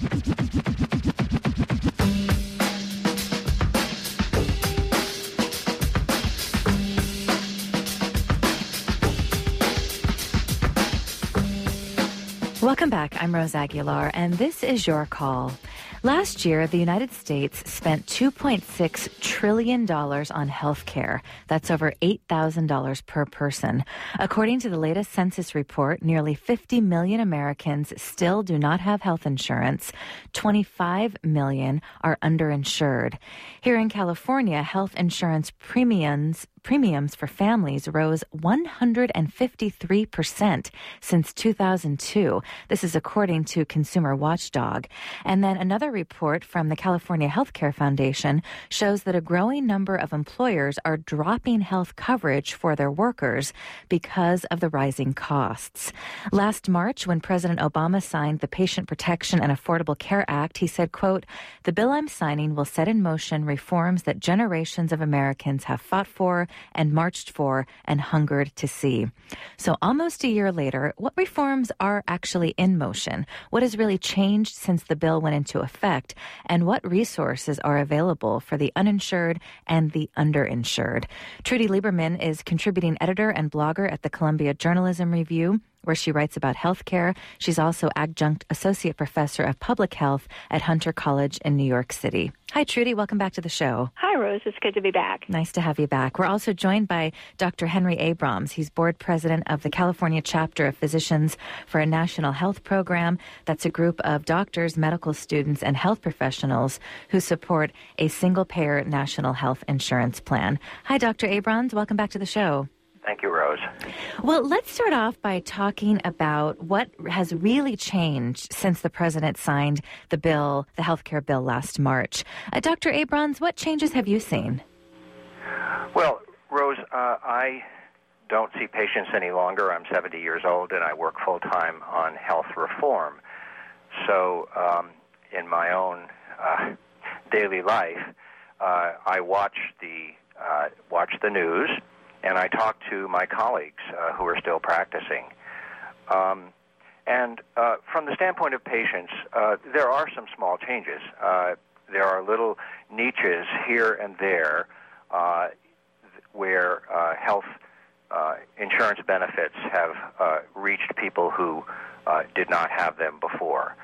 Welcome back. I'm Rose Aguilar, and this is Your Call. Last year, the United States spent $2.6 trillion on health care. That's over $8,000 per person. According to the latest census report, nearly 50 million Americans still do not have health insurance. 25 million are underinsured. Here in California, health insurance premiums for families rose 153% since 2002. This is according to Consumer Watchdog. And then another report from the California Healthcare Foundation shows that a growing number of employers are dropping health coverage for their workers because of the rising costs. Last March, when President Obama signed the Patient Protection and Affordable Care Act, he said, quote, "The bill I'm signing will set in motion reforms that generations of Americans have fought for and marched for and hungered to see." So almost a year later, what reforms are actually in motion? What has really changed since the bill went into effect? And what resources are available for the uninsured and the underinsured? Trudy Lieberman is contributing editor and blogger at the Columbia Journalism Review, where she writes about healthcare. She's also adjunct associate professor of public health at Hunter College in New York City. Hi, Trudy. Welcome back to the show. Hi, Rose. It's good to be back. Nice to have you back. We're also joined by Dr. Henry Abrams. He's board president of the California chapter of Physicians for a National Health Program. That's a group of doctors, medical students, and health professionals who support a single-payer national health insurance plan. Hi, Dr. Abrams. Welcome back to the show. Thank you, Rose. Well, let's start off by talking about what has really changed since the president signed the bill, the health care bill, last March. Dr. Abrams, what changes have you seen? Well, Rose, I don't see patients any longer. I'm 70 years old, and I work full-time on health reform. So in my own daily life, I watch the news, and I talk to my colleagues who are still practicing. And from the standpoint of patients, there are some small changes. There are little niches here and there where health insurance benefits have reached people who did not have them before.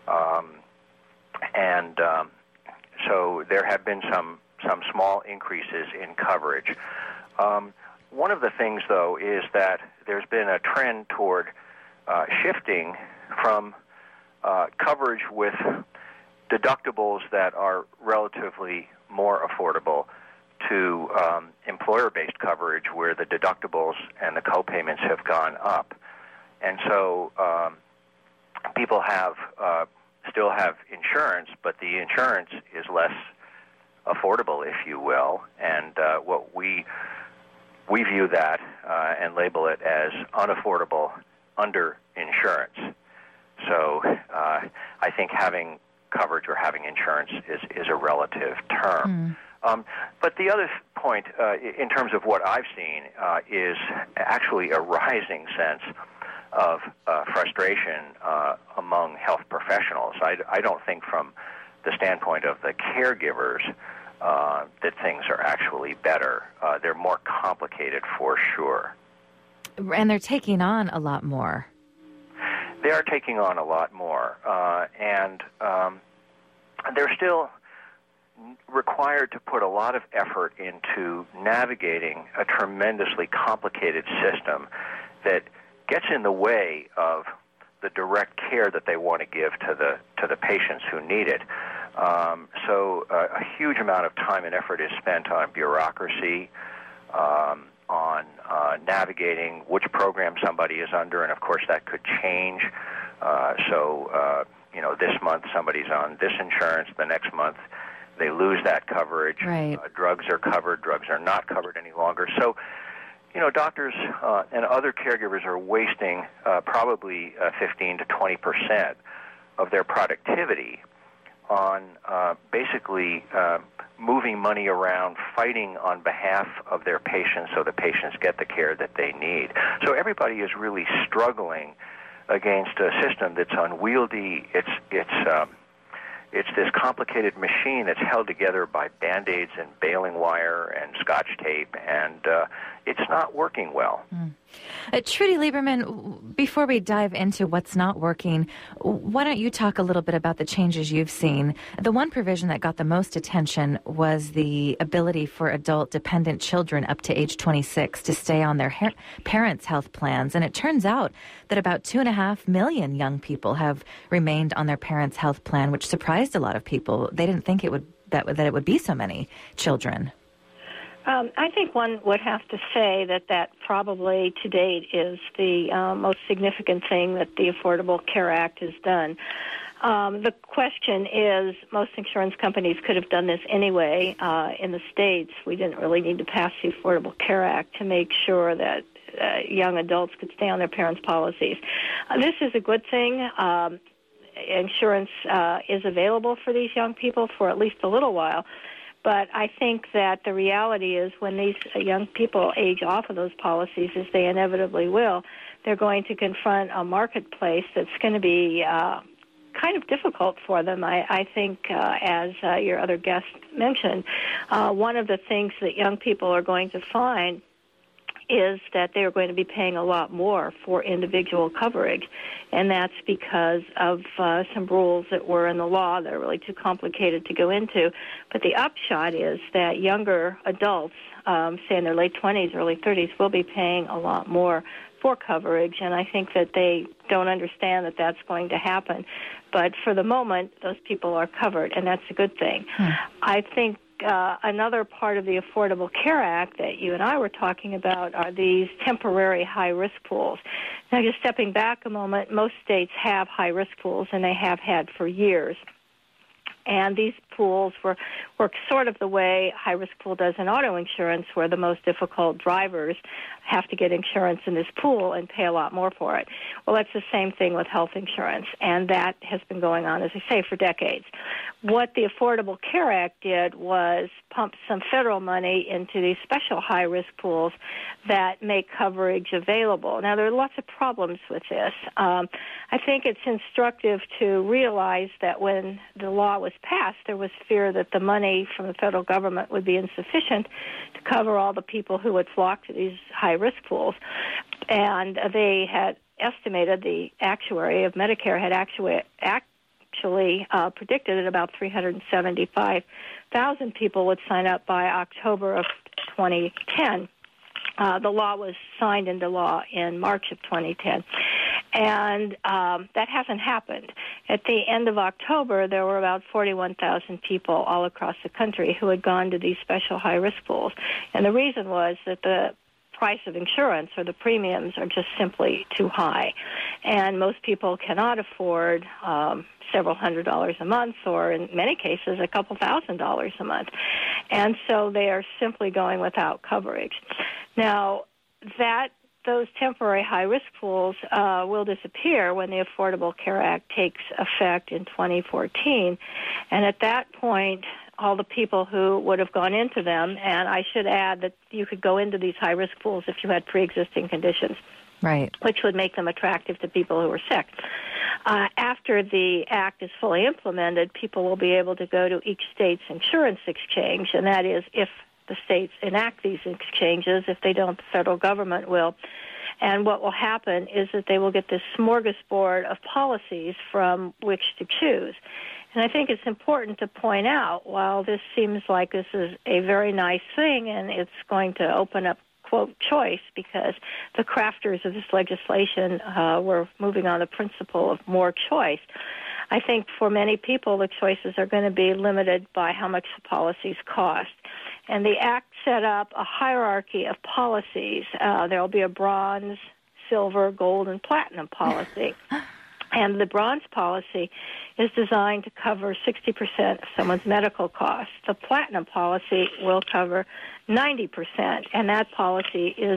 So there have been some small increases in coverage. One of the things, though, is that there's been a trend toward shifting from coverage with deductibles that are relatively more affordable to employer-based coverage where the deductibles and the co-payments have gone up. And so people still have insurance, but the insurance is less affordable, if you will, and what we view that and label it as unaffordable underinsurance. So I think having coverage or having insurance is a relative term. But the other point, in terms of what I've seen, is actually a rising sense of frustration among health professionals. I don't think from the standpoint of the caregivers that things are actually better. They're more complicated for sure. And they're taking on a lot more. They are taking on a lot more. And they're still required to put a lot of effort into navigating a tremendously complicated system that gets in the way of the direct care that they want to give to the patients who need it. So a huge amount of time and effort is spent on bureaucracy, on navigating which program somebody is under, and of course that could change. This month somebody's on this insurance, the next month they lose that coverage. Right. Drugs are covered, drugs are not covered any longer. So, doctors and other caregivers are wasting probably 15 to 20% of their productivity on basically moving money around, fighting on behalf of their patients so the patients get the care that they need. So everybody is really struggling against a system that's unwieldy. It's it's this complicated machine that's held together by Band-Aids and baling wire and Scotch tape, and it's not working well. Trudy Lieberman, before we dive into what's not working, why don't you talk a little bit about the changes you've seen? The one provision that got the most attention was the ability for adult dependent children up to age 26 to stay on their parents' health plans. And it turns out that about 2.5 million young people have remained on their parents' health plan, which surprised a lot of people. They didn't think it would be so many children. I think one would have to say that probably to date is the most significant thing that the Affordable Care Act has done. The question is, most insurance companies could have done this anyway. In the states, we didn't really need to pass the Affordable Care Act to make sure that young adults could stay on their parents' policies. This is a good thing. Insurance is available for these young people for at least a little while. But I think that the reality is when these young people age off of those policies, as they inevitably will, they're going to confront a marketplace that's going to be kind of difficult for them. I think, as your other guest mentioned, one of the things that young people are going to find is that they are going to be paying a lot more for individual coverage, and that's because of some rules that were in the law that are really too complicated to go into. But the upshot is that younger adults, say in their late 20s, early 30s, will be paying a lot more for coverage, and I think that they don't understand that that's going to happen. But for the moment, those people are covered, and that's a good thing. I think another part of the Affordable Care Act that you and I were talking about are these temporary high-risk pools. Now, just stepping back a moment, most states have high-risk pools, and they have had for years. And these pools work sort of the way high-risk pool does in auto insurance, where the most difficult drivers have to get insurance in this pool and pay a lot more for it. Well, that's the same thing with health insurance, and that has been going on, as I say, for decades. What the Affordable Care Act did was pump some federal money into these special high-risk pools that make coverage available. Now, there are lots of problems with this. I think it's instructive to realize that when the law was passed, there was fear that the money from the federal government would be insufficient to cover all the people who would flock to these high-risk pools. And they had estimated, the actuary of Medicare had actually predicted that about 375,000 people would sign up by October of 2010. The law was signed into law in March of 2010. And that hasn't happened. At the end of October, there were about 41,000 people all across the country who had gone to these special high-risk pools. And the reason was that the price of insurance or the premiums are just simply too high. And most people cannot afford several $100s a month, or in many cases, a couple $1,000s a month. And so they are simply going without coverage. Now, those temporary high-risk pools will disappear when the Affordable Care Act takes effect in 2014. And at that point, all the people who would have gone into them, and I should add that you could go into these high-risk pools if you had pre-existing conditions, right, which would make them attractive to people who are sick. After the act is fully implemented, people will be able to go to each state's insurance exchange, and that is if the states enact these exchanges. If they don't, the federal government will. And what will happen is that they will get this smorgasbord of policies from which to choose. And I think it's important to point out, while this seems like this is a very nice thing and it's going to open up, quote, choice, because the crafters of this legislation were moving on the principle of more choice, I think for many people the choices are going to be limited by how much the policies cost. And the Act set up a hierarchy of policies. There will be a bronze, silver, gold, and platinum policy. And the bronze policy is designed to cover 60% of someone's medical costs. The platinum policy will cover 90%, and that policy is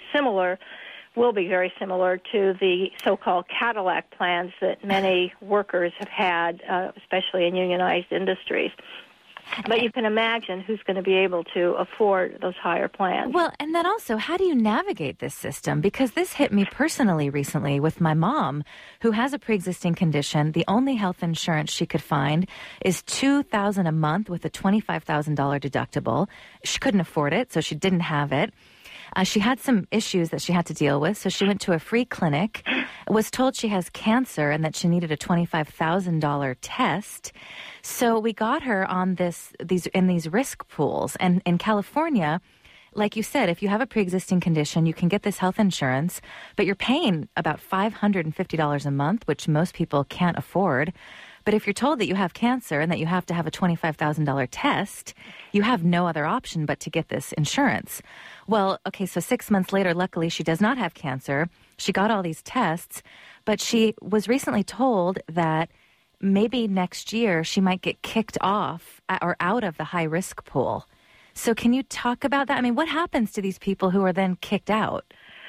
will be very similar to the so-called Cadillac plans that many workers have had, especially in unionized industries. But you can imagine who's going to be able to afford those higher plans. Well, and then also, how do you navigate this system? Because this hit me personally recently with my mom, who has a pre-existing condition. The only health insurance she could find is $2,000 a month with a $25,000 deductible. She couldn't afford it, so she didn't have it. She had some issues that she had to deal with, so she went to a free clinic, was told she has cancer and that she needed a $25,000 test. So we got her on these risk pools. And in California, like you said, if you have a pre-existing condition, you can get this health insurance, but you're paying about $550 a month, which most people can't afford. But if you're told that you have cancer and that you have to have a $25,000 test, you have no other option but to get this insurance. Well, okay, so 6 months later, luckily, she does not have cancer. She got all these tests, but she was recently told that maybe next year she might get kicked off or out of the high-risk pool. So can you talk about that? I mean, what happens to these people who are then kicked out?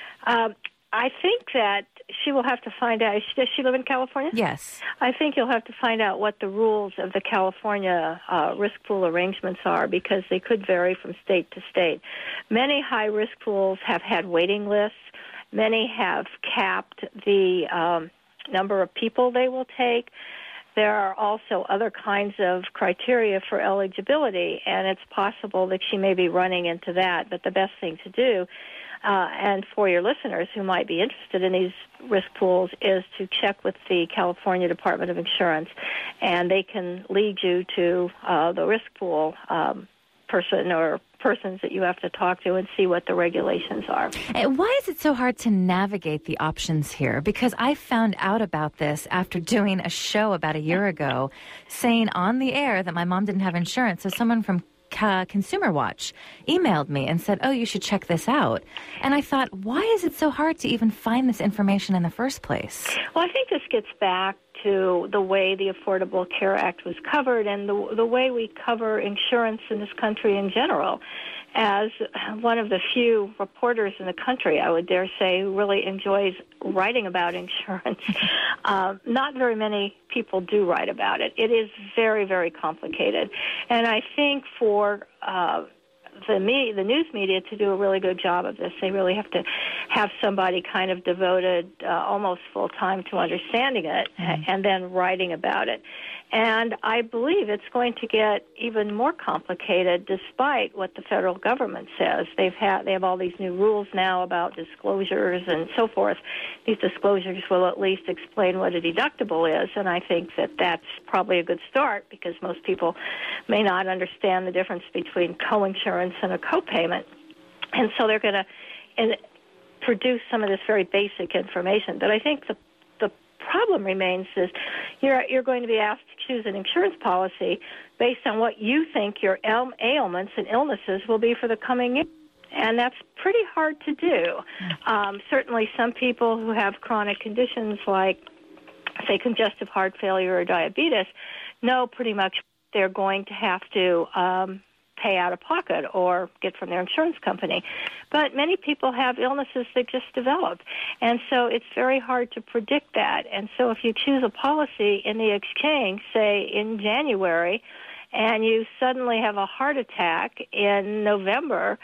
I think that she will have to find out. Does she live in California? Yes. I think you'll have to find out what the rules of the California risk pool arrangements are, because they could vary from state to state. Many high-risk pools have had waiting lists. Many have capped the number of people they will take. There are also other kinds of criteria for eligibility, and it's possible that she may be running into that. But the best thing to do, and for your listeners who might be interested in these risk pools, is to check with the California Department of Insurance, and they can lead you to the risk pool person or persons that you have to talk to and see what the regulations are. And why is it so hard to navigate the options here? Because I found out about this after doing a show about a year ago, saying on the air that my mom didn't have insurance. So someone from Consumer Watch emailed me and said, oh, you should check this out. And I thought, why is it so hard to even find this information in the first place? Well, I think this gets back to the way the Affordable Care Act was covered and the way we cover insurance in this country in general. As one of the few reporters in the country, I would dare say, who really enjoys writing about insurance, not very many people do write about it. It is very, very complicated. And I think for the news media to do a really good job of this, they really have to have somebody kind of devoted almost full time to understanding it and then writing about it. And I believe it's going to get even more complicated despite what the federal government says. They have all these new rules now about disclosures and so forth. These disclosures will at least explain what a deductible is, and I think that that's probably a good start, because most people may not understand the difference between coinsurance and a copayment. And so they're going to produce some of this very basic information. But I think the problem remains is you're going to be asked to choose an insurance policy based on what you think your ailments and illnesses will be for the coming year. And that's pretty hard to do. Certainly some people who have chronic conditions like, say, congestive heart failure or diabetes know pretty much they're going to have to pay out of pocket or get from their insurance company. But many people have illnesses that just develop, and so it's very hard to predict that. And so if you choose a policy in the exchange, say in January, and you suddenly have a heart attack in November,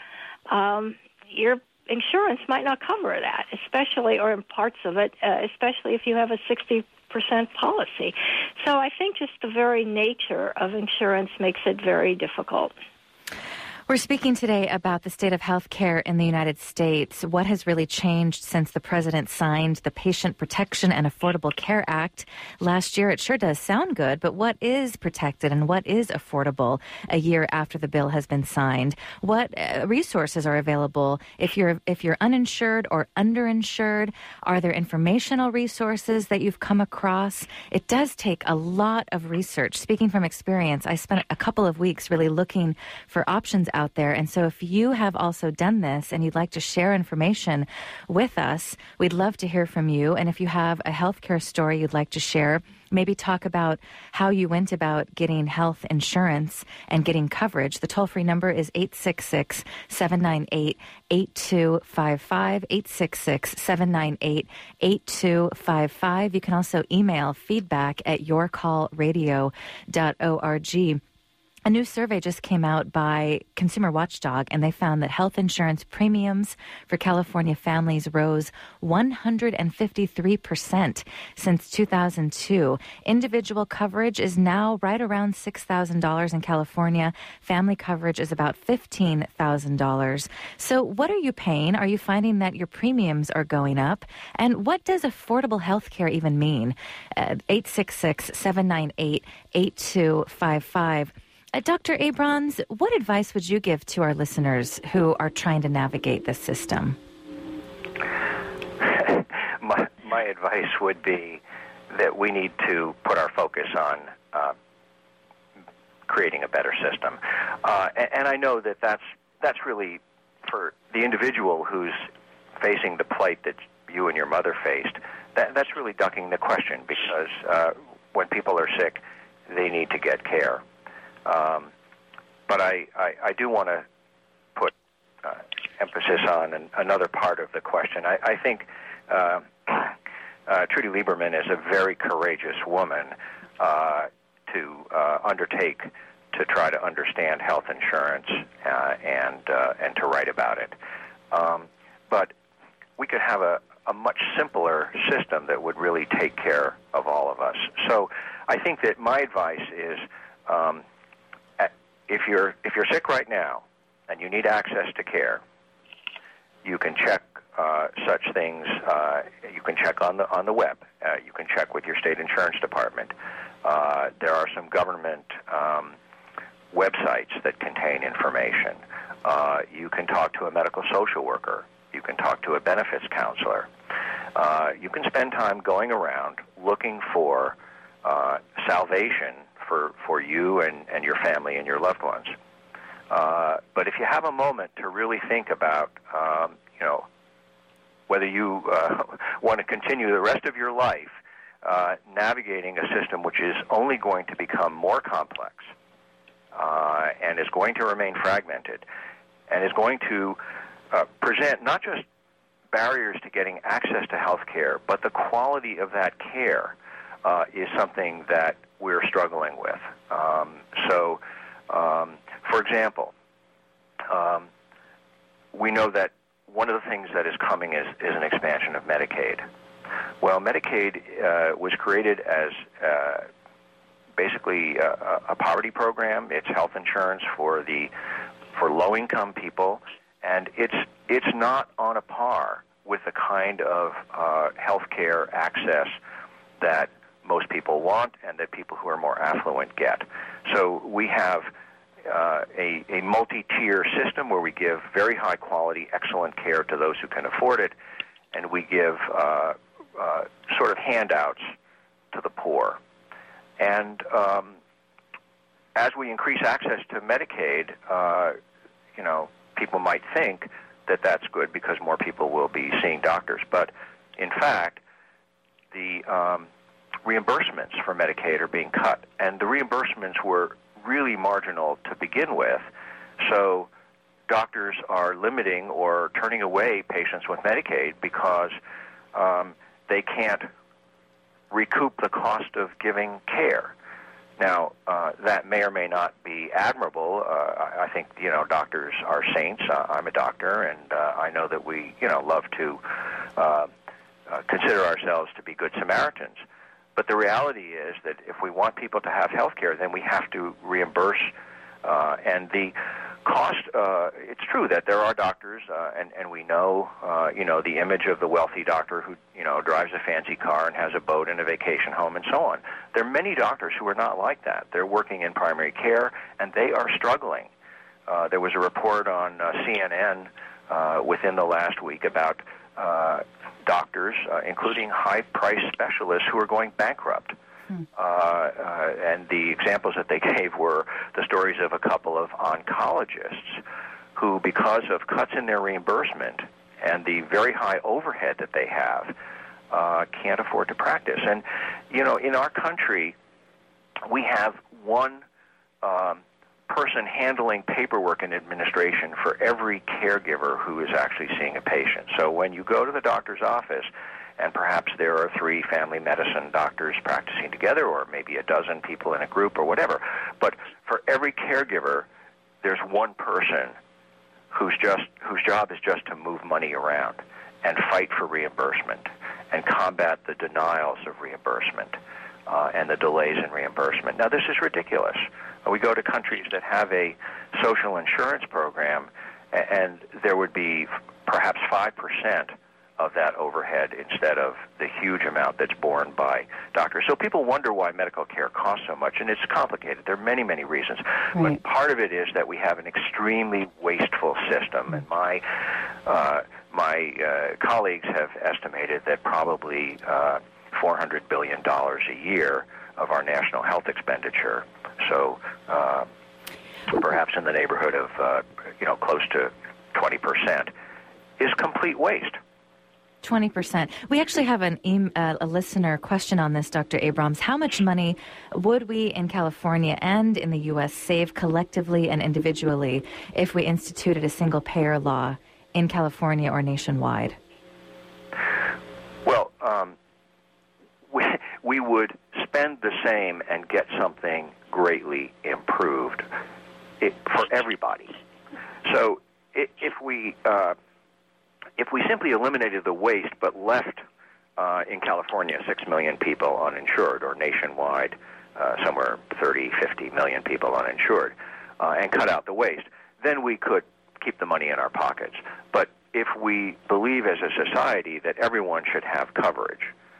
your insurance might not cover that, especially, or in parts of it, especially if you have a 60% policy. So I think just the very nature of insurance makes it very difficult. We're speaking today about the state of health care in the United States. What has really changed since the president signed the Patient Protection and Affordable Care Act last year? It sure does sound good, but what is protected and what is affordable a year after the bill has been signed? What resources are available if you're uninsured or underinsured? Are there informational resources that you've come across? It does take a lot of research. Speaking from experience, I spent a couple of weeks really looking for options out there. And so if you have also done this and you'd like to share information with us, we'd love to hear from you. And if you have a healthcare story you'd like to share, maybe talk about how you went about getting health insurance and getting coverage. The toll-free number is 866-798-8255, 866-798-8255. You can also email feedback@yourcallradio.org. A new survey just came out by Consumer Watchdog, and they found that health insurance premiums for California families rose 153% since 2002. Individual coverage is now right around $6,000 in California. Family coverage is about $15,000. So what are you paying? Are you finding that your premiums are going up? And what does affordable health care even mean? 866-798-8255. Dr. Abrons, what advice would you give to our listeners who are trying to navigate this system? My advice would be that we need to put our focus on creating a better system. And I know that that's really for the individual who's facing the plight that you and your mother faced. That's really ducking the question, because when people are sick, they need to get care. But I do want to put emphasis on another part of the question. I think Trudy Lieberman is a very courageous woman to undertake to try to understand health insurance and to write about it. But we could have a much simpler system that would really take care of all of us. So I think that my advice is, if you're sick right now and you need access to care, you can check such things. You can check on the web. You can check with your state insurance department. There are some government websites that contain information. You can talk to a medical social worker. You can talk to a benefits counselor. You can spend time going around looking for salvation for you and your family and your loved ones. But if you have a moment to really think about, whether you want to continue the rest of your life navigating a system which is only going to become more complex and is going to remain fragmented and is going to present not just barriers to getting access to health care, but the quality of that care is something that we're struggling with. For example, we know that one of the things that is coming is an expansion of Medicaid. Well, Medicaid was created as basically a poverty program. It's health insurance for low-income people, and it's not on a par with the kind of health care access that most people want and that people who are more affluent get. So we have a multi-tier system where we give very high-quality, excellent care to those who can afford it, and we give sort of handouts to the poor. And as we increase access to Medicaid, people might think that that's good because more people will be seeing doctors. But in fact, the reimbursements for Medicaid are being cut, and the reimbursements were really marginal to begin with. So doctors are limiting or turning away patients with Medicaid because they can't recoup the cost of giving care. Now, that may or may not be admirable. I think, doctors are saints. I'm a doctor, and I know that we, love to consider ourselves to be good Samaritans. But the reality is that if we want people to have health care, then we have to reimburse. And the cost, it's true that there are doctors, and we know, the image of the wealthy doctor who, drives a fancy car and has a boat and a vacation home and so on. There are many doctors who are not like that. They're working in primary care, and they are struggling. There was a report on CNN within the last week about doctors, including high-priced specialists, who are going bankrupt. And the examples that they gave were the stories of a couple of oncologists who, because of cuts in their reimbursement and the very high overhead that they have, can't afford to practice. And, in our country, we have one person handling paperwork and administration for every caregiver who is actually seeing a patient. So when you go to the doctor's office and perhaps there are 3 family medicine doctors practicing together, or maybe a dozen people in a group or whatever. But for every caregiver, there's one person whose job is just to move money around and fight for reimbursement and combat the denials of reimbursement and the delays in reimbursement. Now, this is ridiculous. We go to countries that have a social insurance program, and there would be perhaps 5% of that overhead instead of the huge amount that's borne by doctors. So people wonder why medical care costs so much, and it's complicated. There are many, many reasons. Right. But part of it is that we have an extremely wasteful system, and my colleagues have estimated that probably $400 billion a year of our national health expenditure, so perhaps in the neighborhood of close to 20%, is complete waste. 20%. We actually have a listener question on this, Dr. Abrams. How much money would we in California and in the U.S. save collectively and individually if we instituted a single-payer law in California or nationwide? Well, we would spend the same and get something greatly improved for everybody. So if we simply eliminated the waste but left in California 6 million people uninsured, or nationwide somewhere 30, 50 million people uninsured, and cut out the waste, then we could keep the money in our pockets. But if we believe as a society that everyone should have coverage,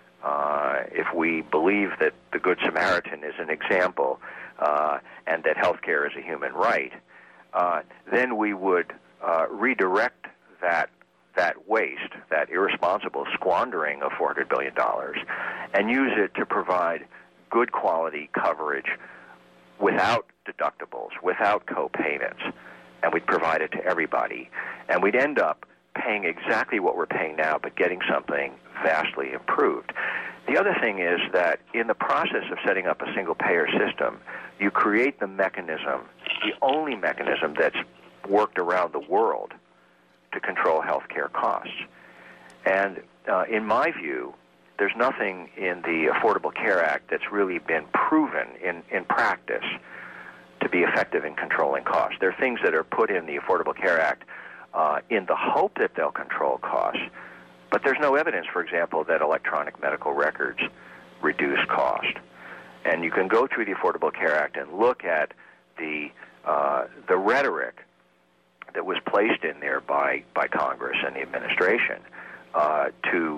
if we believe that the Good Samaritan is an example and that health care is a human right, then we would redirect that waste, that irresponsible squandering of $400 billion, and use it to provide good quality coverage without deductibles, without co-payments, and we'd provide it to everybody. And we'd end up paying exactly what we're paying now, but getting something vastly improved. The other thing is that in the process of setting up a single-payer system, you create the mechanism, the only mechanism that's worked around the world to control health care costs. And in my view, there's nothing in the Affordable Care Act that's really been proven in practice to be effective in controlling costs. There are things that are put in the Affordable Care Act in the hope that they'll control costs, but there's no evidence, for example, that electronic medical records reduce cost. And you can go through the Affordable Care Act and look at the rhetoric that was placed in there by Congress and the administration to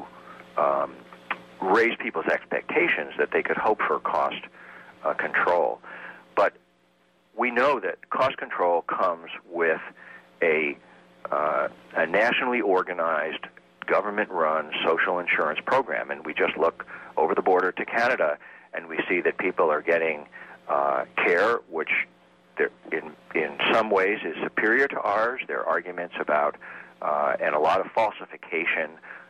raise people's expectations that they could hope for cost control. But we know that cost control comes with a nationally organized, government-run social insurance program, and we just look over the border to Canada, and we see that people are getting care which in some ways is superior to ours. There are arguments about and a lot of falsification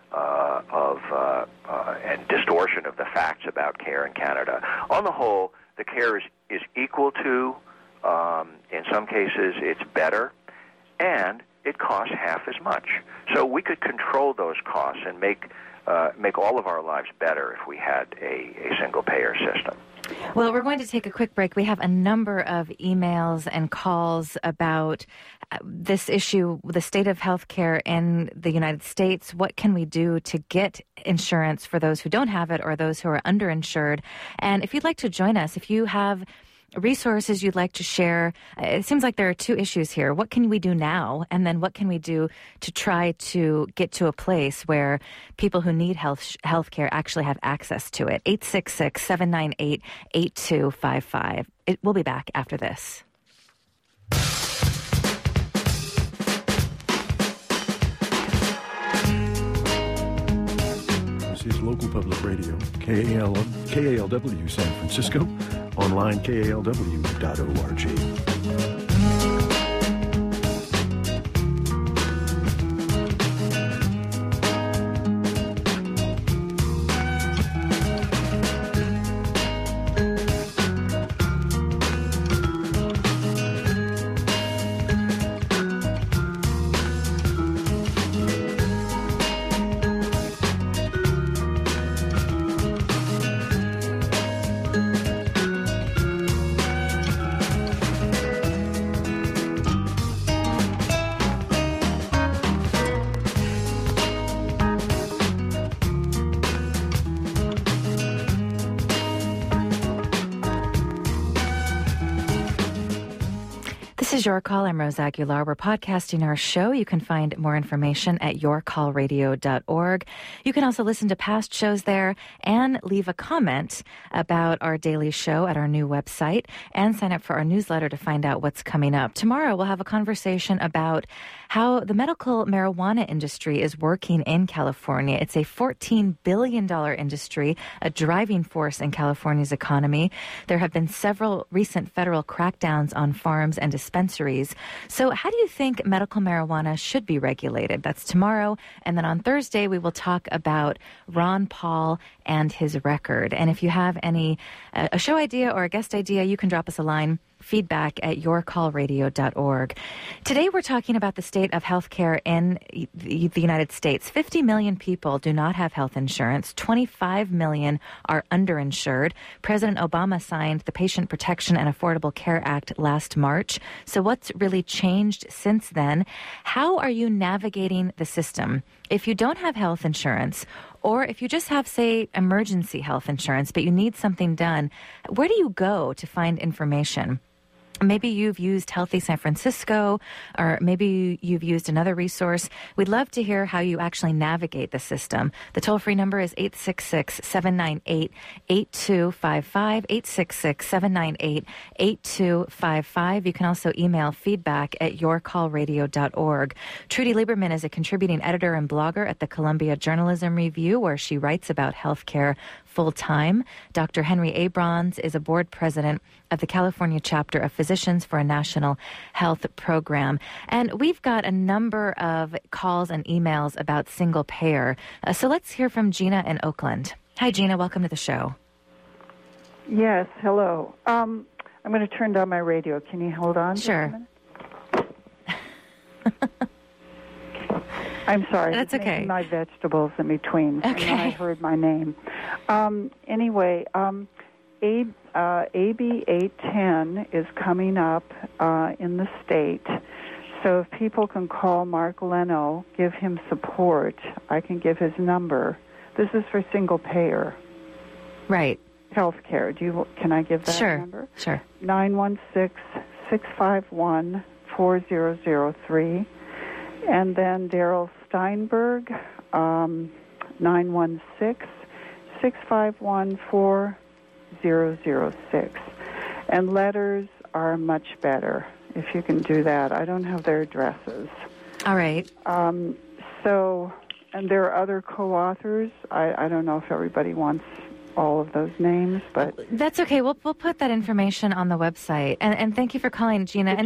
and distortion of the facts about care in Canada. On the whole, the care is equal to, in some cases it's better, and it costs half as much. So we could control those costs and make all of our lives better if we had a single-payer system. Well, we're going to take a quick break. We have a number of emails and calls about this issue, the state of healthcare in the United States. What can we do to get insurance for those who don't have it or those who are underinsured? And if you'd like to join us, if you have resources you'd like to share, it seems like there are two issues here. What can we do now? And then what can we do to try to get to a place where people who need health care actually have access to it? 866-798-8255. We'll be back after this. This is local public radio, KALW San Francisco, online KALW.org. This is Your Call. I'm Rose Aguilar. We're podcasting our show. You can find more information at yourcallradio.org. You can also listen to past shows there and leave a comment about our daily show at our new website and sign up for our newsletter to find out what's coming up. Tomorrow, we'll have a conversation about how the medical marijuana industry is working in California. It's a $14 billion industry, a driving force in California's economy. There have been several recent federal crackdowns on farms and dispensaries. So how do you think medical marijuana should be regulated? That's tomorrow. And then on Thursday, we will talk about Ron Paul and his record. And if you have a show idea or a guest idea, you can drop us a line. Feedback at yourcallradio.org. Today we're talking about the state of healthcare in the United States. 50 million people do not have health insurance. 25 million are underinsured. President Obama signed the Patient Protection and Affordable Care Act last March. So what's really changed since then? How are you navigating the system? If you don't have health insurance, or if you just have, say, emergency health insurance, but you need something done, where do you go to find information? Maybe you've used Healthy San Francisco, or maybe you've used another resource. We'd love to hear how you actually navigate the system. The toll-free number is 866-798-8255, 866-798-8255. You can also email feedback at yourcallradio.org. Trudy Lieberman is a contributing editor and blogger at the Columbia Journalism Review, where she writes about healthcare full-time. Dr. Henry Abrons is a board president of the California chapter of Physicians for a National Health Program. And we've got a number of calls and emails about single payer. So let's hear from Gina in Oakland. Hi, Gina. Welcome to the show. Yes, hello. I'm going to turn down my radio. Can you hold on? Sure. I'm sorry. That's okay. My vegetables in between. Okay. And I heard my name. Anyway, AB 810 is coming up in the state. So if people can call Mark Leno, give him support, I can give his number. This is for single payer. Right. Health care. Can I give that number? Sure. 916-651-4003. And then Daryl Steinberg, 916-651-4006. And letters are much better, if you can do that. I don't have their addresses. All right. And there are other co-authors. I don't know if everybody wants all of those names, but... That's okay. We'll put that information on the website. And thank you for calling, Gina.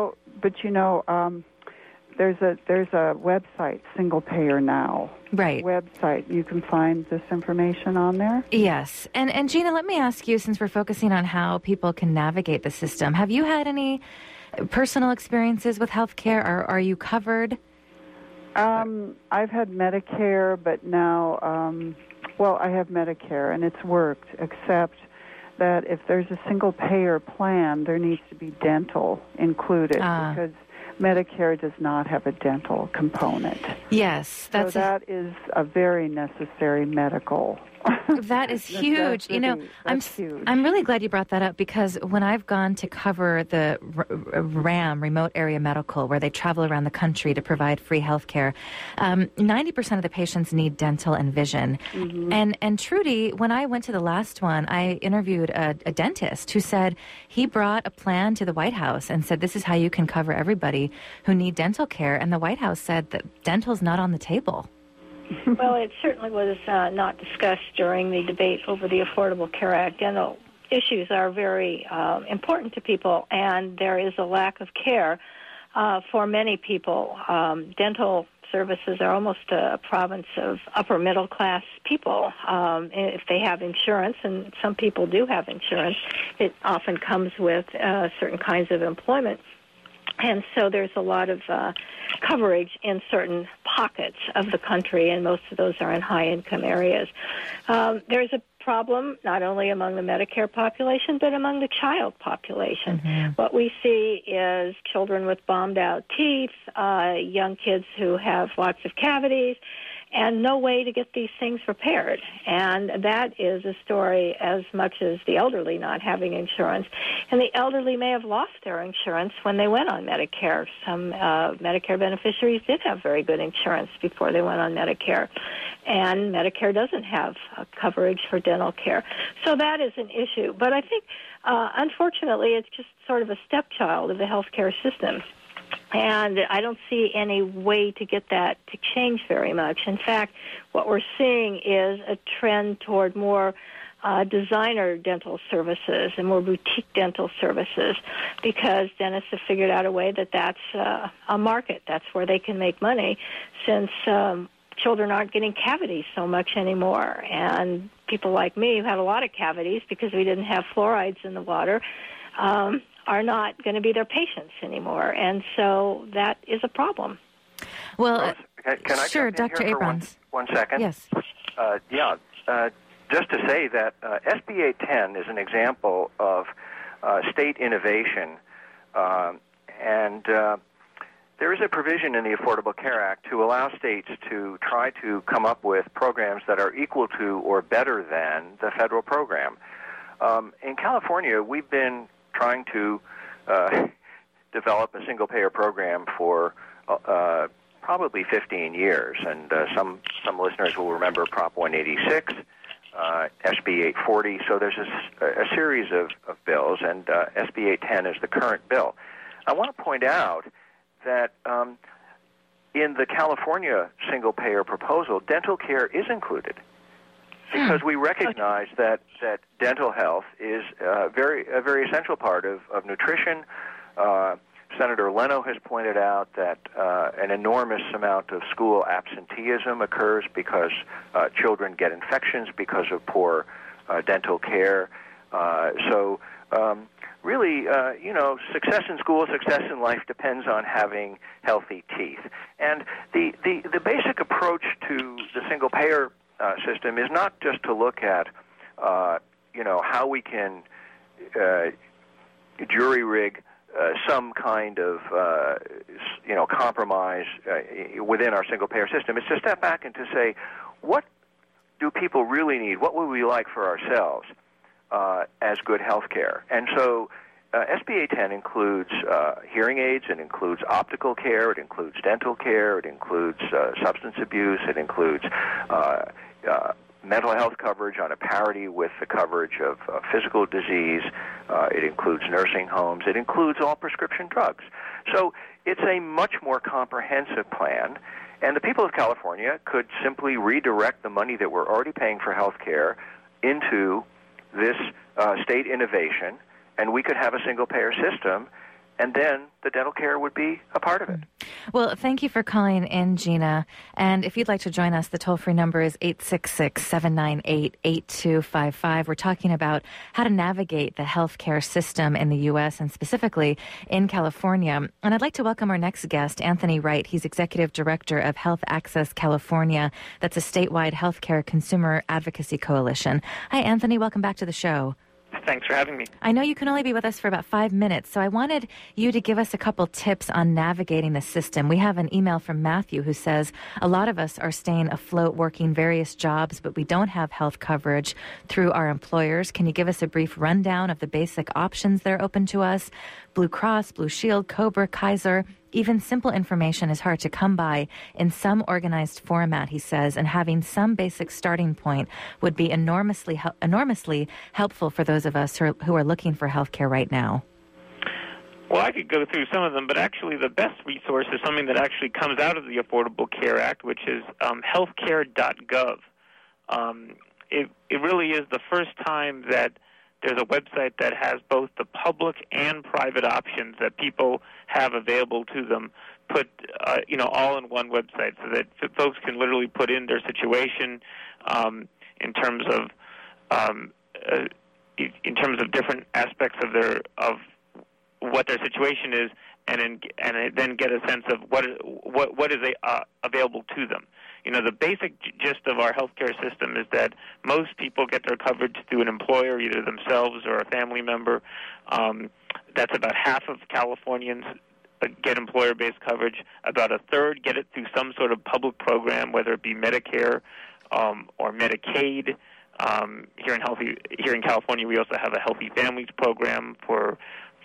There's a website, Single Payer Now. Right. Website. You can find this information on there? Yes. And Gina, let me ask you, since we're focusing on how people can navigate the system, have you had any personal experiences with health care? Are you covered? I've had Medicare, but now, I have Medicare, and it's worked, except that if there's a single payer plan, there needs to be dental included, because Medicare does not have a dental component. Yes. So that is a very necessary medical. That is huge. I'm really glad you brought that up, because when I've gone to cover the RAM, Remote Area Medical, where they travel around the country to provide free health care, 90% of the patients need dental and vision. Mm-hmm. And Trudy, when I went to the last one, I interviewed a dentist who said he brought a plan to the White House and said, this is how you can cover everybody who need dental care. And the White House said that dental's not on the table. Well, it certainly was not discussed during the debate over the Affordable Care Act. Dental issues are very important to people, and there is a lack of care for many people. Dental services are almost a province of upper middle class people. If they have insurance, and some people do have insurance, it often comes with certain kinds of employment. And so there's a lot of coverage in certain pockets of the country, and most of those are in high-income areas. There's a problem not only among the Medicare population, but among the child population. Mm-hmm. What we see is children with bombed-out teeth, young kids who have lots of cavities, and no way to get these things repaired. And that is a story as much as the elderly not having insurance. And the elderly may have lost their insurance when they went on Medicare. Some Medicare beneficiaries did have very good insurance before they went on Medicare. And Medicare doesn't have coverage for dental care. So that is an issue. But I think, unfortunately, it's just sort of a stepchild of the healthcare system. And I don't see any way to get that to change very much. In fact, what we're seeing is a trend toward more designer dental services and more boutique dental services, because dentists have figured out a way that that's a market. That's where they can make money, since children aren't getting cavities so much anymore. And people like me who had a lot of cavities because we didn't have fluorides in the water are not going to be their patients anymore. And so that is a problem. Well, can I sure, jump in Dr. here for Abrams. one second? Yes. Just to say that SB 810 is an example of state innovation, and there is a provision in the Affordable Care Act to allow states to try to come up with programs that are equal to or better than the federal program. In California, we've been trying to develop a single-payer program for probably 15 years, and some listeners will remember Prop 186, SB 840. So there's a series of bills, and SB 810 is the current bill. I want to point out that in the California single-payer proposal, dental care is included, because we recognize that dental health is a very essential part of nutrition. Senator Leno has pointed out that an enormous amount of school absenteeism occurs because children get infections because of poor dental care. Really, success in school, success in life depends on having healthy teeth. And the basic approach to the single-payer system is not just to look at, how we can jury-rig some kind of, compromise within our single-payer system. It's to step back and to say, what do people really need? What would we like for ourselves as good health care? And so SB 810 includes hearing aids, it includes optical care, it includes dental care, it includes substance abuse, it includes mental health coverage on a parity with the coverage of physical disease. It includes nursing homes. It includes all prescription drugs. So it's a much more comprehensive plan, and the people of California could simply redirect the money that we're already paying for health care into this state innovation, and we could have a single-payer system, and then the dental care would be a part of it. Well, thank you for calling in, Gina. And if you'd like to join us, the toll-free number is 866-798-8255. We're talking about how to navigate the healthcare system in the U.S. and specifically in California. And I'd like to welcome our next guest, Anthony Wright. He's Executive Director of Health Access California. That's a statewide healthcare consumer advocacy coalition. Hi, Anthony. Welcome back to the show. Thanks for having me. I know you can only be with us for about 5 minutes, so I wanted you to give us a couple tips on navigating the system. We have an email from Matthew who says, a lot of us are staying afloat working various jobs, but we don't have health coverage through our employers. Can you give us a brief rundown of the basic options that are open to us? Blue Cross, Blue Shield, Cobra, Kaiser. Even simple information is hard to come by in some organized format, he says, and having some basic starting point would be enormously helpful for those of us who are looking for health care right now. Well, I could go through some of them, but actually the best resource is something that actually comes out of the Affordable Care Act, which is healthcare.gov. It really is the first time that there's a website that has both the public and private options that people have available to them, put all in one website, so that folks can literally put in their situation in terms of different aspects of what their situation is, and then get a sense of what is available to them. The basic gist of our healthcare system is that most people get their coverage through an employer, either themselves or a family member. That's about half of Californians get employer-based coverage. About a third get it through some sort of public program, whether it be Medicare or Medicaid. Here in California, we also have a Healthy Families program for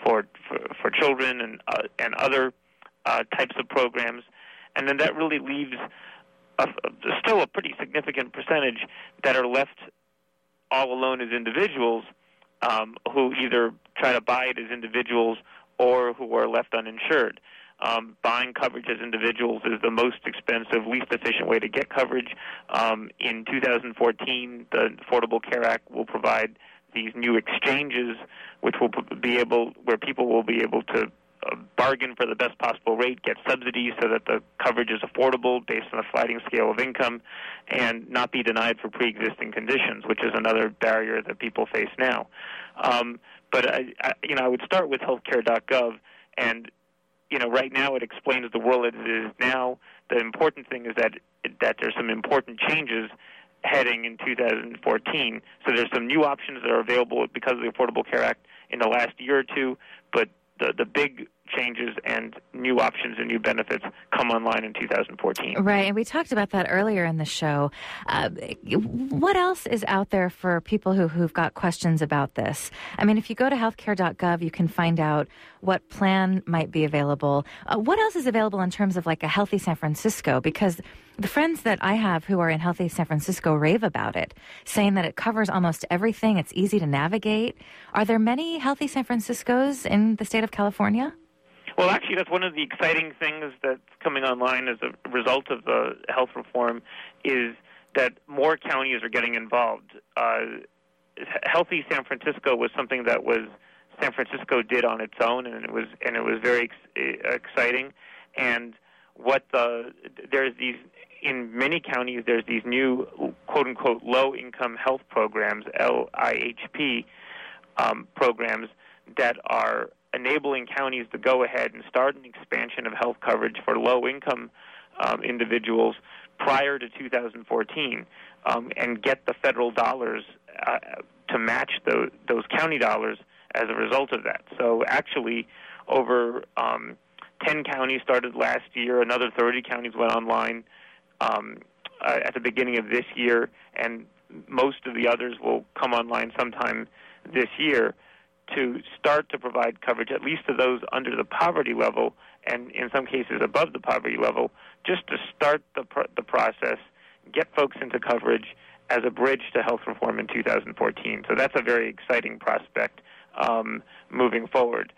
children and other types of programs. And then that really leaves still a pretty significant percentage that are left all alone as individuals, who either try to buy it as individuals or who are left uninsured. Buying coverage as individuals is the most expensive, least efficient way to get coverage. In 2014, the Affordable Care Act will provide these new exchanges, which will where people will be able to bargain for the best possible rate, get subsidies so that the coverage is affordable based on a sliding scale of income, and not be denied for pre-existing conditions, which is another barrier that people face now. But I would start with healthcare.gov, and right now it explains the world as it is now. The important thing is that there's some important changes heading in 2014. So there's some new options that are available because of the Affordable Care Act in the last year or two, but the big changes and new options and new benefits come online in 2014. Right, and we talked about that earlier in the show. What else is out there for people who've got questions about this? I mean, if you go to healthcare.gov, you can find out what plan might be available. What else is available in terms of like a Healthy San Francisco? Because the friends that I have who are in Healthy San Francisco rave about it, saying that it covers almost everything. It's easy to navigate. Are there many Healthy San Franciscos in the state of California? Well, actually, that's one of the exciting things that's coming online as a result of the health reform is that more counties are getting involved. Healthy San Francisco was something that San Francisco did on its own, and it was very exciting. And in many counties, there's these new quote unquote low income health programs, LIHP programs, that are enabling counties to go ahead and start an expansion of health coverage for low-income individuals prior to 2014 and get the federal dollars to match those county dollars as a result of that. So actually, over 10 counties started last year. Another 30 counties went online at the beginning of this year, and most of the others will come online sometime this year, to start to provide coverage, at least to those under the poverty level, and in some cases above the poverty level, just to start the process, get folks into coverage as a bridge to health reform in 2014. So that's a very exciting prospect moving forward.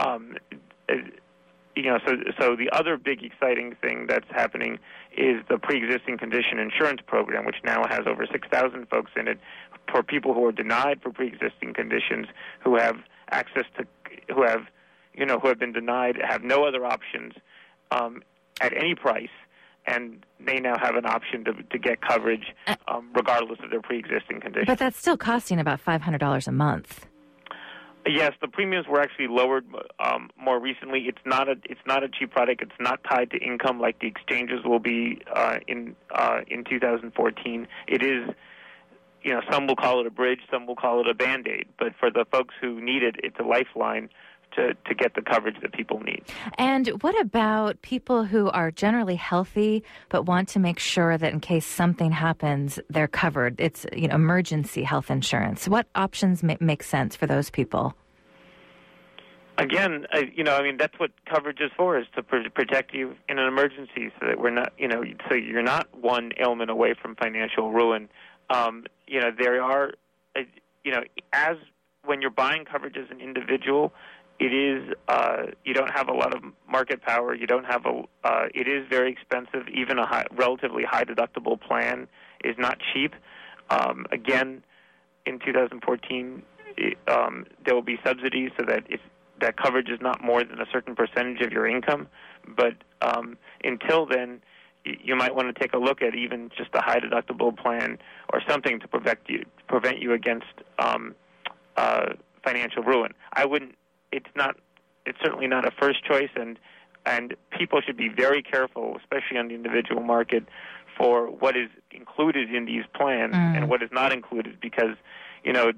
So the other big exciting thing that's happening is the pre-existing condition insurance program, which now has over 6,000 folks in it for people who are denied for pre-existing conditions, who have access to, who have been denied, have no other options at any price, and they now have an option to get coverage regardless of their pre-existing condition. But that's still costing about $500 a month. Yes, the premiums were actually lowered more recently. It's not a cheap product. It's not tied to income like the exchanges will be in 2014. It is, some will call it a bridge, some will call it a Band-Aid. But for the folks who need it, it's a lifeline to get the coverage that people need. And what about people who are generally healthy but want to make sure that in case something happens, they're covered? It's emergency health insurance. What options make sense for those people? Again, that's what coverage is for, is to protect you in an emergency, so that we're not, so you're not one ailment away from financial ruin. There are, as when you're buying coverage as an individual, it is, you don't have a lot of market power. You don't have it is very expensive. Even a relatively high deductible plan is not cheap. Again, in 2014, there will be subsidies so that that coverage is not more than a certain percentage of your income. But until then, you might want to take a look at even just a high deductible plan or something to prevent you against financial ruin. It's certainly not a first choice, and people should be very careful, especially on the individual market, for what is included in these plans and what is not included, because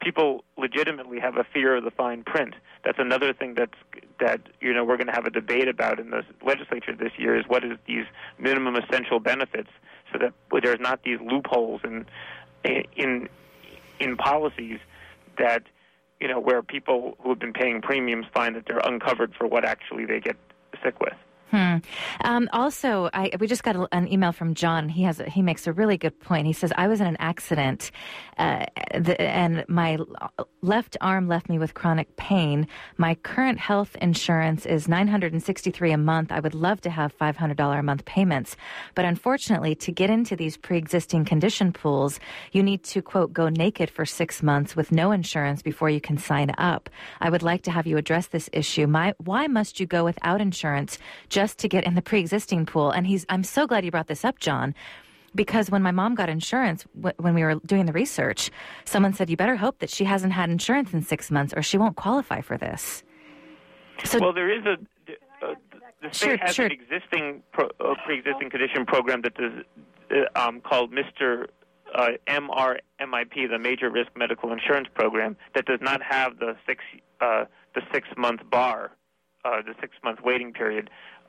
people legitimately have a fear of the fine print. That's another thing that we're going to have a debate about in the legislature this year, is what is these minimum essential benefits, so that there's not these loopholes in policies that, where people who have been paying premiums find that they're uncovered for what actually they get sick with. Also, we just got an email from John. He makes a really good point. He says, I was in an accident and my left arm left me with chronic pain. My current health insurance is $963 a month. I would love to have $500 a month payments. But unfortunately, to get into these pre-existing condition pools, you need to, quote, go naked for 6 months with no insurance before you can sign up. I would like to have you address this issue. Why must you go without insurance just to get in the pre-existing pool? And I'm so glad you brought this up, John, because when my mom got insurance, when we were doing the research, someone said, you better hope that she hasn't had insurance in 6 months or she won't qualify for this. So, well, there is the state has an existing pre-existing condition program that is called Mr. MRMIP, the Major Risk Medical Insurance Program, that does not have the 6 month bar, the 6 month waiting period.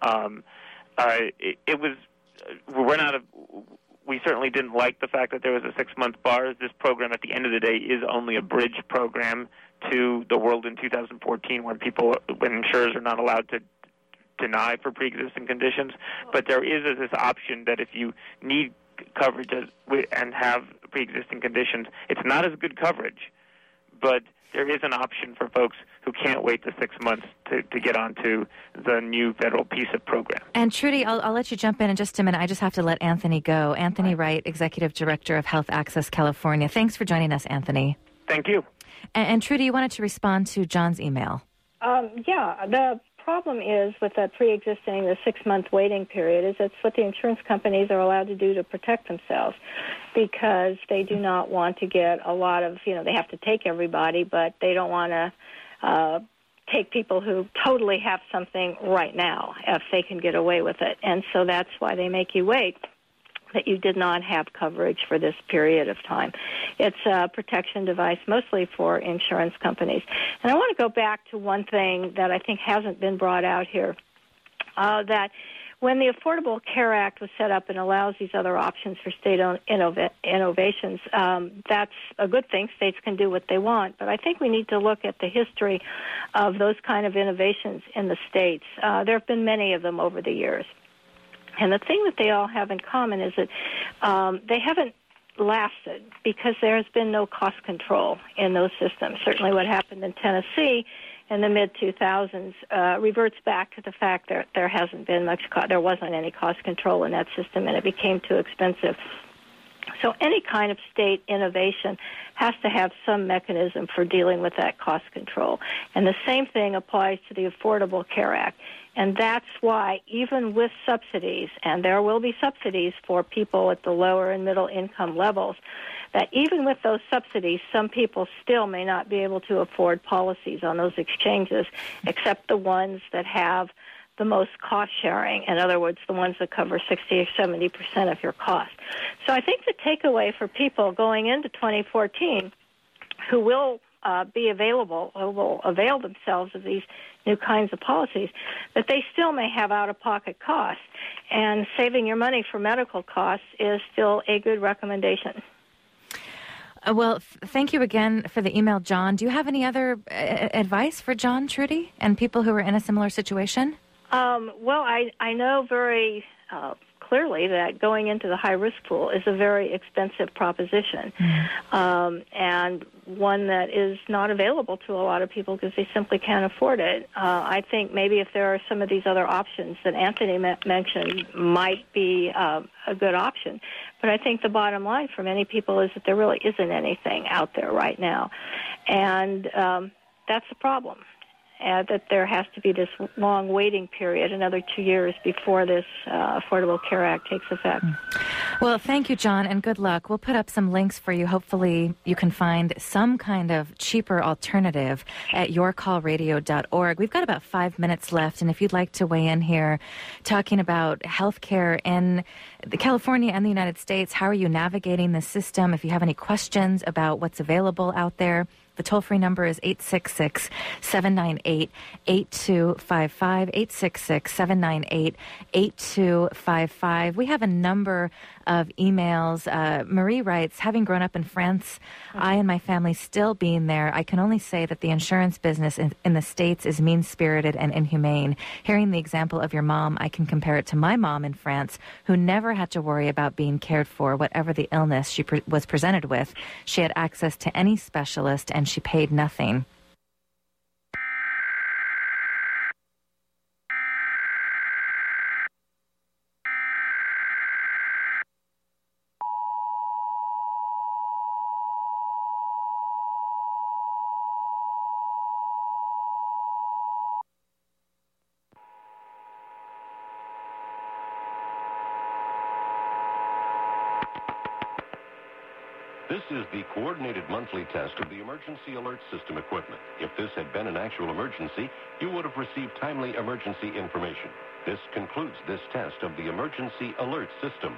We certainly didn't like the fact that there was a 6 month bar. This program, at the end of the day, is only a bridge program to the world in 2014, when insurers are not allowed to deny for pre-existing conditions. But there is this option that if you need coverage and have pre-existing conditions, it's not as good coverage, but there is an option for folks who can't wait the 6 months to get onto the new federal PSIP program. And Trudy, I'll let you jump in just a minute. I just have to let Anthony go. Anthony Wright, Executive Director of Health Access California. Thanks for joining us, Anthony. Thank you. And Trudy, you wanted to respond to John's email. The problem is with the pre-existing, the 6 month waiting period, is it's what the insurance companies are allowed to do to protect themselves, because they do not want to get a lot of, they have to take everybody, but they don't want to take people who totally have something right now if they can get away with it. And so that's why they make you wait, that you did not have coverage for this period of time. It's a protection device mostly for insurance companies. And I want to go back to one thing that I think hasn't been brought out here, that when the Affordable Care Act was set up and allows these other options for state-owned innovations, that's a good thing. States can do what they want. But I think we need to look at the history of those kind of innovations in the states. There have been many of them over the years. And the thing that they all have in common is that they haven't lasted because there has been no cost control in those systems. Certainly what happened in Tennessee in the mid-2000s reverts back to the fact that there hasn't been there wasn't any cost control in that system, and it became too expensive. So any kind of state innovation has to have some mechanism for dealing with that cost control. And the same thing applies to the Affordable Care Act. And that's why even with subsidies, and there will be subsidies for people at the lower and middle income levels, that even with those subsidies, some people still may not be able to afford policies on those exchanges, except the ones that have the most cost sharing. In other words, the ones that cover 60 or 70% of your cost. So I think the takeaway for people going into 2014 who will be available, who will avail themselves of these new kinds of policies, that they still may have out-of-pocket costs. And saving your money for medical costs is still a good recommendation. Well, thank you again for the email, John. Do you have any other advice for John, Trudy, and people who are in a similar situation? Well, I know very clearly that going into the high-risk pool is a very expensive proposition, and one that is not available to a lot of people because they simply can't afford it. I think maybe if there are some of these other options that Anthony mentioned might be a good option. But I think the bottom line for many people is that there really isn't anything out there right now, and that's the problem. That there has to be this long waiting period, another 2 years before this Affordable Care Act takes effect. Well, thank you, John, and good luck. We'll put up some links for you. Hopefully you can find some kind of cheaper alternative at yourcallradio.org. We've got about 5 minutes left, and if you'd like to weigh in here talking about health care in California and the United States, how are you navigating the system? If you have any questions about what's available out there, The toll-free number is 866-798-8255, 866-798-8255. We have a number of emails. Marie writes, having grown up in France, I and my family still being there, I can only say that the insurance business in the States is mean-spirited and inhumane. Hearing the example of your mom, I can compare it to my mom in France, who never had to worry about being cared for, whatever the illness she was presented with. She had access to any specialist, and she paid nothing. This is the coordinated monthly test of the emergency alert system equipment. If this had been an actual emergency, you would have received timely emergency information. This concludes this test of the emergency alert system.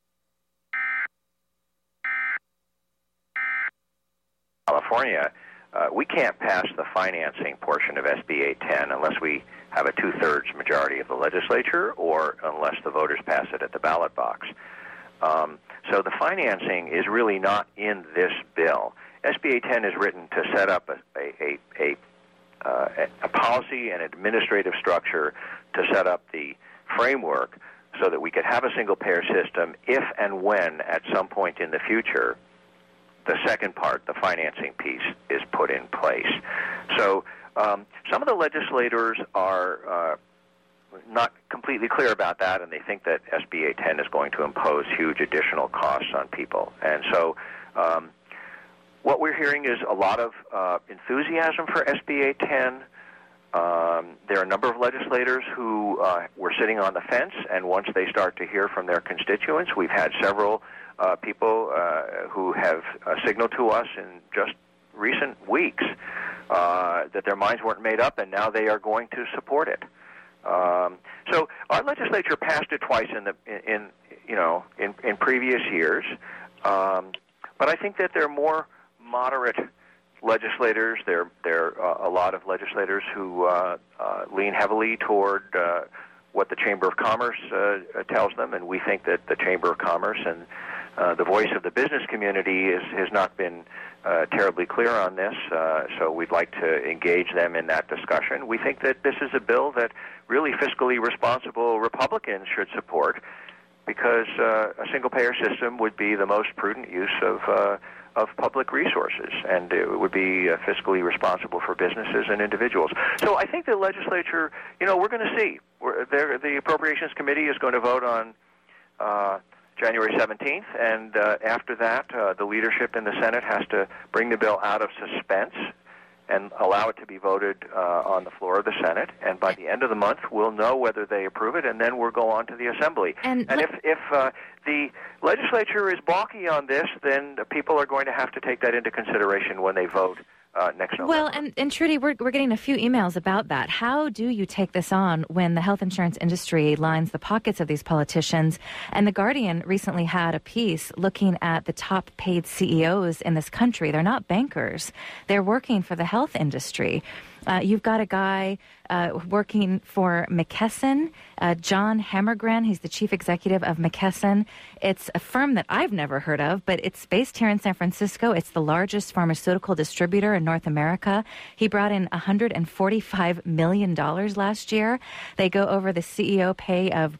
California, we can't pass the financing portion of SB 810 unless we have a two-thirds majority of the legislature or unless the voters pass it at the ballot box. So the financing is really not in this bill. SB 810 is written to set up a policy and administrative structure to set up the framework so that we could have a single-payer system if and when, at some point in the future, the second part, the financing piece, is put in place. So some of the legislators are not completely clear about that, and they think that SB 810 is going to impose huge additional costs on people. And so what we're hearing is a lot of enthusiasm for SB 810. There are a number of legislators who were sitting on the fence, and once they start to hear from their constituents, we've had several people who have signaled to us in just recent weeks that their minds weren't made up, and now they are going to support it. So our legislature passed it twice in previous years, but I think that there are more moderate legislators. There are a lot of legislators who lean heavily toward what the Chamber of Commerce tells them, and we think that the Chamber of Commerce and the voice of the business community has not been terribly clear on this, so we'd like to engage them in that discussion. We think that this is a bill that really fiscally responsible Republicans should support because a single-payer system would be the most prudent use of public resources, and it would be fiscally responsible for businesses and individuals. So I think the legislature, we're going to see. The Appropriations Committee is going to vote on January 17th, and after that, the leadership in the Senate has to bring the bill out of suspense and allow it to be voted on the floor of the Senate. And by the end of the month, we'll know whether they approve it, and then we'll go on to the Assembly. And if the legislature is balky on this, then people are going to have to take that into consideration when they vote next November. Well, and Trudy, we're getting a few emails about that. How do you take this on when the health insurance industry lines the pockets of these politicians? And The Guardian recently had a piece looking at the top paid CEOs in this country. They're not bankers. They're working for the health industry. You've got a guy working for McKesson, John Hammergren. He's the chief executive of McKesson. It's a firm that I've never heard of, but it's based here in San Francisco. It's the largest pharmaceutical distributor in North America. He brought in $145 million last year. They go over the CEO pay of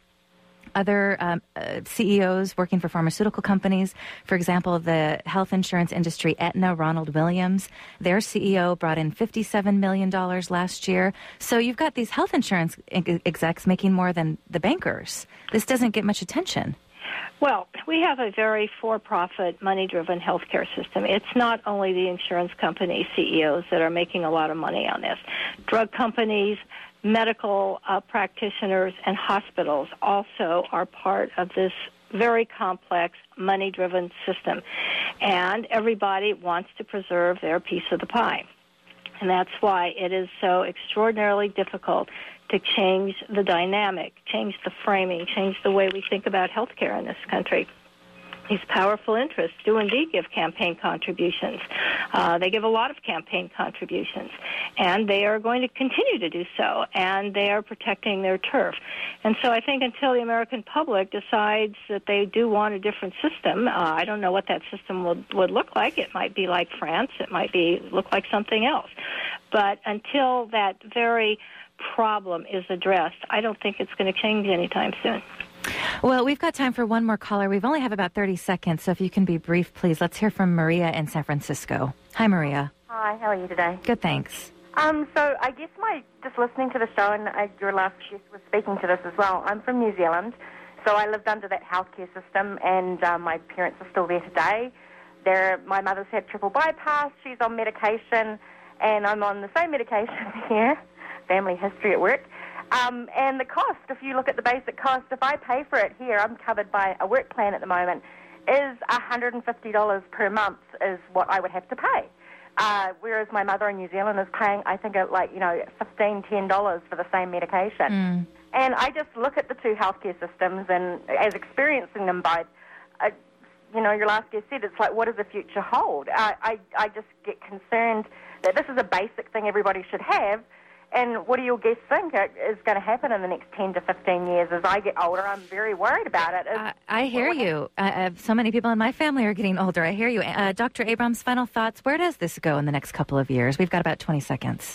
other CEOs working for pharmaceutical companies. For example, the health insurance industry, Aetna, Ronald Williams, their CEO brought in $57 million last year. So you've got these health insurance execs making more than the bankers. This doesn't get much attention. Well, we have a very for-profit, money-driven healthcare system. It's not only the insurance company CEOs that are making a lot of money on this. Drug companies, medical practitioners, and hospitals also are part of this very complex, money-driven system. And everybody wants to preserve their piece of the pie. And that's why it is so extraordinarily difficult to change the dynamic, change the framing, change the way we think about healthcare in this country. these powerful interests do indeed give campaign contributions. They give a lot of campaign contributions, and they are going to continue to do so, and they are protecting their turf. And so I think until the American public decides that they do want a different system, I don't know what that system would look like. It might be like France. It might look like something else. But until that very problem is addressed, I don't think it's going to change anytime soon. Well, we've got time for one more caller. We've only have about 30 seconds, so if you can be brief, please. Let's hear from Maria in San Francisco. Hi, Maria. Hi, how are you today? Good, thanks. So I guess just listening to the show, and your last guest was speaking to this as well, I'm from New Zealand, so I lived under that healthcare system, and my parents are still there today. My mother's had triple bypass, she's on medication, and I'm on the same medication here, family history at work. And the cost, if you look at the basic cost, if I pay for it here, I'm covered by a work plan at the moment, is $150 per month is what I would have to pay. Whereas my mother in New Zealand is paying, I think, $15, $10 for the same medication. Mm. And I just look at the two healthcare systems, and as experiencing them by, your last guest said, it's like, what does the future hold? I just get concerned that this is a basic thing everybody should have. And what do your guests think is going to happen in the next 10 to 15 years? As I get older, I'm very worried about it. I hear you. So many people in my family are getting older. I hear you. Dr. Abrams, final thoughts. Where does this go in the next couple of years? We've got about 20 seconds.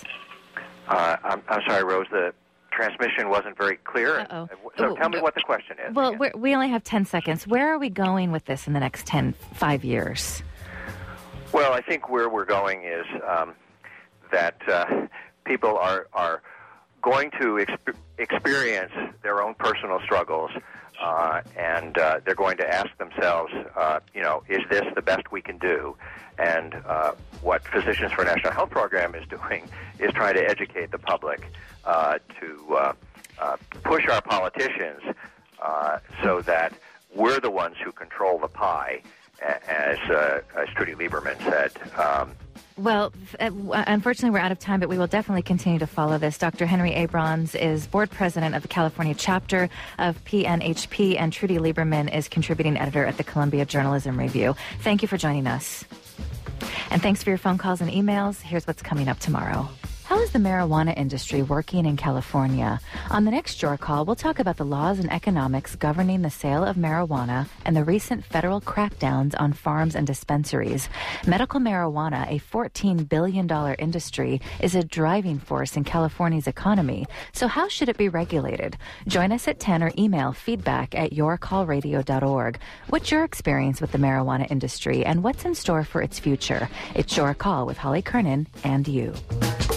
I'm sorry, Rose. The transmission wasn't very clear. Uh-oh. So tell me what the question is. Well, we only have 10 seconds. Where are we going with this in the next 5 years? Well, I think where we're going is that people are going to experience their own personal struggles, and they're going to ask themselves, is this the best we can do? And what Physicians for a National Health Program is doing is trying to educate the public to push our politicians so that we're the ones who control the pie, as Trudy Lieberman said. Well, unfortunately, we're out of time, but we will definitely continue to follow this. Dr. Henry Abrams is board president of the California chapter of PNHP, and Trudy Lieberman is contributing editor at the Columbia Journalism Review. Thank you for joining us. And thanks for your phone calls and emails. Here's what's coming up tomorrow. How is the marijuana industry working in California? On the next Your Call, we'll talk about the laws and economics governing the sale of marijuana and the recent federal crackdowns on farms and dispensaries. Medical marijuana, a $14 billion industry, is a driving force in California's economy. So how should it be regulated? Join us at 10 or email feedback@yourcallradio.org. What's your experience with the marijuana industry and what's in store for its future? It's Your Call with Holly Kernan and you.